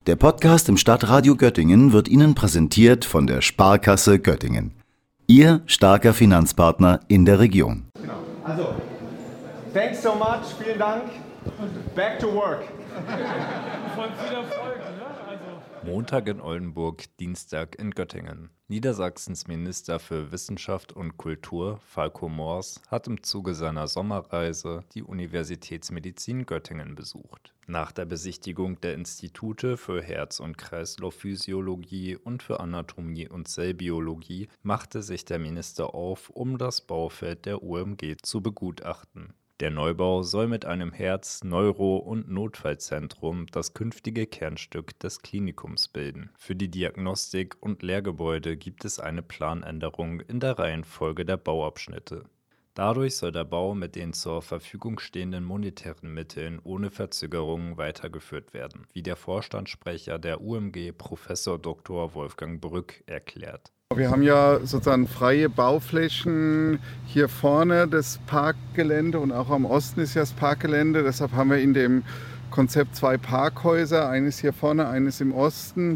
Der Podcast im Stadtradio Göttingen wird Ihnen präsentiert von der Sparkasse Göttingen. Ihr starker Finanzpartner in der Region. Genau. Also, thanks so much, vielen Dank. Back to work. Von viel Erfolg, ne? Montag in Oldenburg, Dienstag in Göttingen. Niedersachsens Minister für Wissenschaft und Kultur, Falco Mors, hat im Zuge seiner Sommerreise die Universitätsmedizin Göttingen besucht. Nach der Besichtigung der Institute für Herz- und Kreislaufphysiologie und für Anatomie und Zellbiologie machte sich der Minister auf, um das Baufeld der UMG zu begutachten. Der Neubau soll mit einem Herz-, Neuro- und Notfallzentrum das künftige Kernstück des Klinikums bilden. Für die Diagnostik und Lehrgebäude gibt es eine Planänderung in der Reihenfolge der Bauabschnitte. Dadurch soll der Bau mit den zur Verfügung stehenden monetären Mitteln ohne Verzögerung weitergeführt werden, wie der Vorstandssprecher der UMG, Prof. Dr. Wolfgang Brück, erklärt. Wir haben ja sozusagen freie Bauflächen hier vorne, das Parkgelände, und auch am Osten ist ja das Parkgelände. Deshalb haben wir in dem Konzept 2 Parkhäuser, eines hier vorne, eines im Osten,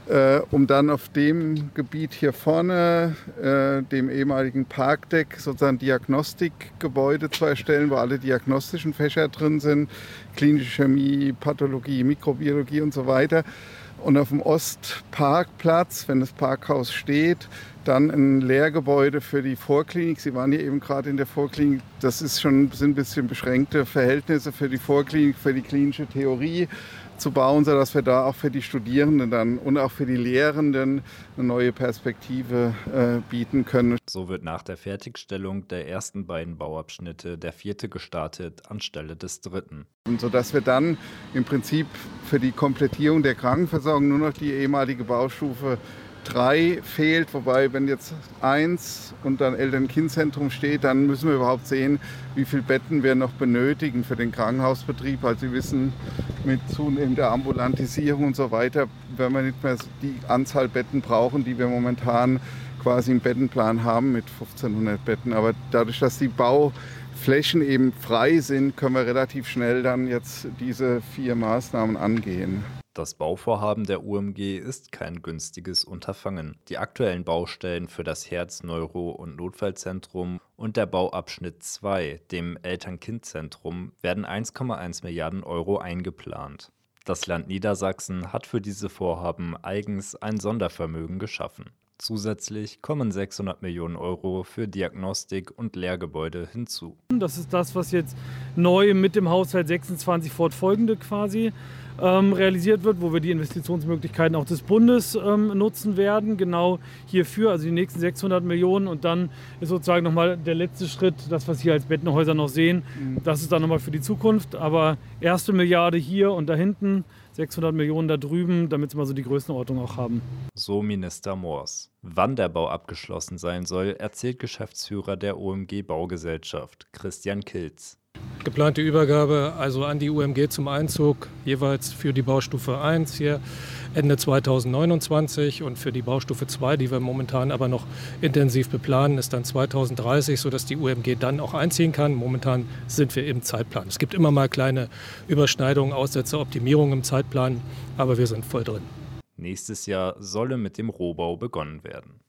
um dann auf dem Gebiet hier vorne, dem ehemaligen Parkdeck, sozusagen Diagnostikgebäude zu erstellen, wo alle diagnostischen Fächer drin sind, klinische Chemie, Pathologie, Mikrobiologie und so weiter. Und auf dem Ostparkplatz, wenn das Parkhaus steht, dann ein Lehrgebäude für die Vorklinik. Sie waren hier eben gerade in der Vorklinik. Das sind ein bisschen beschränkte Verhältnisse für die Vorklinik, für die klinische Theorie zu bauen, sodass wir da auch für die Studierenden dann und auch für die Lehrenden eine neue Perspektive bieten können. So wird nach der Fertigstellung der ersten beiden Bauabschnitte der 4. gestartet anstelle des 3. Und sodass wir dann im Prinzip für die Komplettierung der Krankenversorgung nur noch die ehemalige Baustufe 3 fehlt, wobei wenn jetzt 1 und dann Eltern-Kind-Zentrum steht, dann müssen wir überhaupt sehen, wie viele Betten wir noch benötigen für den Krankenhausbetrieb. Also Sie wissen, mit zunehmender Ambulantisierung und so weiter werden wir nicht mehr die Anzahl Betten brauchen, die wir momentan quasi im Bettenplan haben mit 1500 Betten. Aber dadurch, dass die Bauflächen eben frei sind, können wir relativ schnell dann jetzt diese 4 Maßnahmen angehen. Das Bauvorhaben der UMG ist kein günstiges Unterfangen. Die aktuellen Baustellen für das Herz-, Neuro- und Notfallzentrum und der Bauabschnitt 2, dem Eltern-Kind-Zentrum, werden 1,1 Milliarden Euro eingeplant. Das Land Niedersachsen hat für diese Vorhaben eigens ein Sondervermögen geschaffen. Zusätzlich kommen 600 Millionen Euro für Diagnostik und Lehrgebäude hinzu. Das ist das, was jetzt neu mit dem Haushalt 26 fortfolgende quasi realisiert wird, wo wir die Investitionsmöglichkeiten auch des Bundes nutzen werden, genau hierfür, also die nächsten 600 Millionen, und dann ist sozusagen nochmal der letzte Schritt, das, was hier als Bettenhäuser noch sehen, das ist dann nochmal für die Zukunft, aber erste Milliarde hier und da hinten, 600 Millionen da drüben, damit Sie mal so die Größenordnung auch haben. So Minister Mors. Wann der Bau abgeschlossen sein soll, erzählt Geschäftsführer der OMG Baugesellschaft, Christian Kilz. Geplante Übergabe also an die UMG zum Einzug, jeweils für die Baustufe 1 hier Ende 2029 und für die Baustufe 2, die wir momentan aber noch intensiv beplanen, ist dann 2030, sodass die UMG dann auch einziehen kann. Momentan sind wir im Zeitplan. Es gibt immer mal kleine Überschneidungen, Aussätze, Optimierungen im Zeitplan, aber wir sind voll drin. Nächstes Jahr solle mit dem Rohbau begonnen werden.